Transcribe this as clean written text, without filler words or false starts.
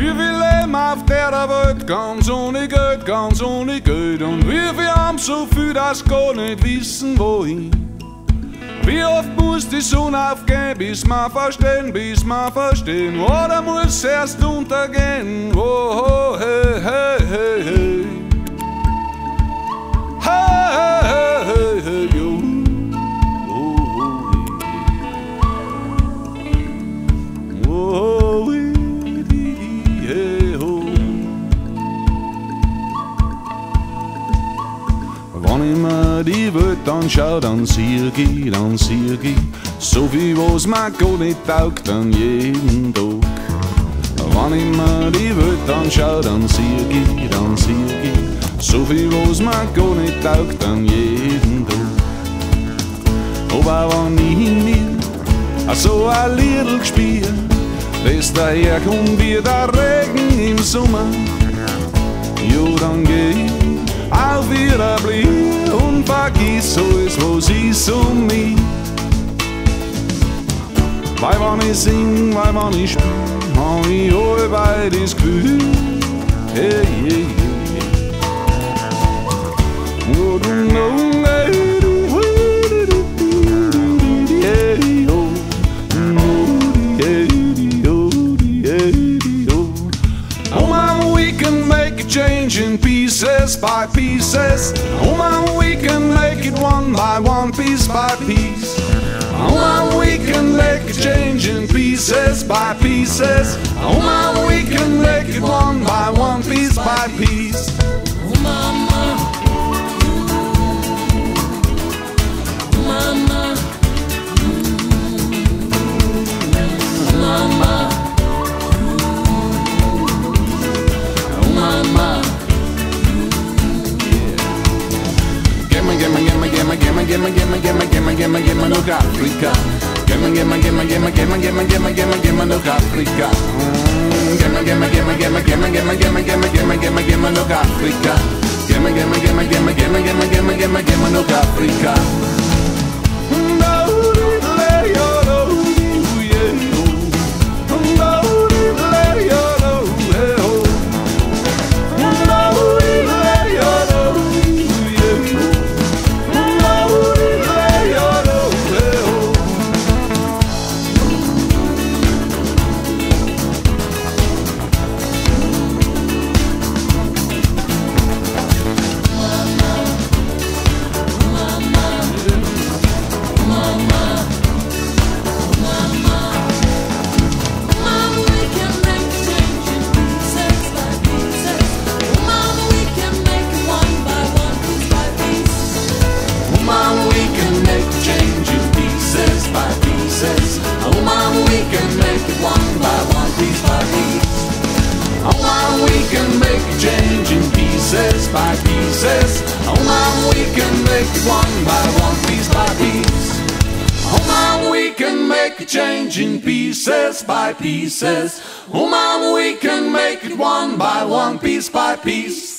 Vi vil af mig der wird ganz ohne Geld, ganz ohne Geld. Und wir haben so viel, das gar nicht wissen, wohin. Wie oft muss die Sonne aufgehen, bis wir verstehen, oder muss erst untergehen, oh, hey, hey, hey, hey. Hey, hey, hey, hey, yo. Oh, hey, ho. Wann immer die Welt anschaut, dann sieh ich so viel, was mir gar nicht taugt an jeden Tag. Wann immer die Welt anschaut, dann sieh ich so viel, was mir gar nicht taugt an jeden Tag. Aber wenn ich in mir so ein Liedl gespielt, das daherkommt wie der Regen im Sommer, jo, dann geh ich auch wieder blind und vergiss alles, was ist um mich. Weil wenn ich sing, weil wenn ich spiel, hab ich allweil das Gefühl, hey, hey, hey. Oh, du know, hey, du, hey, oh, hey, oh, man, we can make a change in pieces by pieces. Oh, man, we can make it one by one, piece by piece. Oh, man, we can make a change in pieces by pieces. Oh, man, we can make it one by one, piece by piece. Oh, mama, mama, mama, Oh, mama. Gimme nog Afrika. Gimme nog Afrika. Gimme nog Afrika. Gimme nog Afrika. Changing pieces by pieces. Oh, mom, we can make it one by one, piece by piece.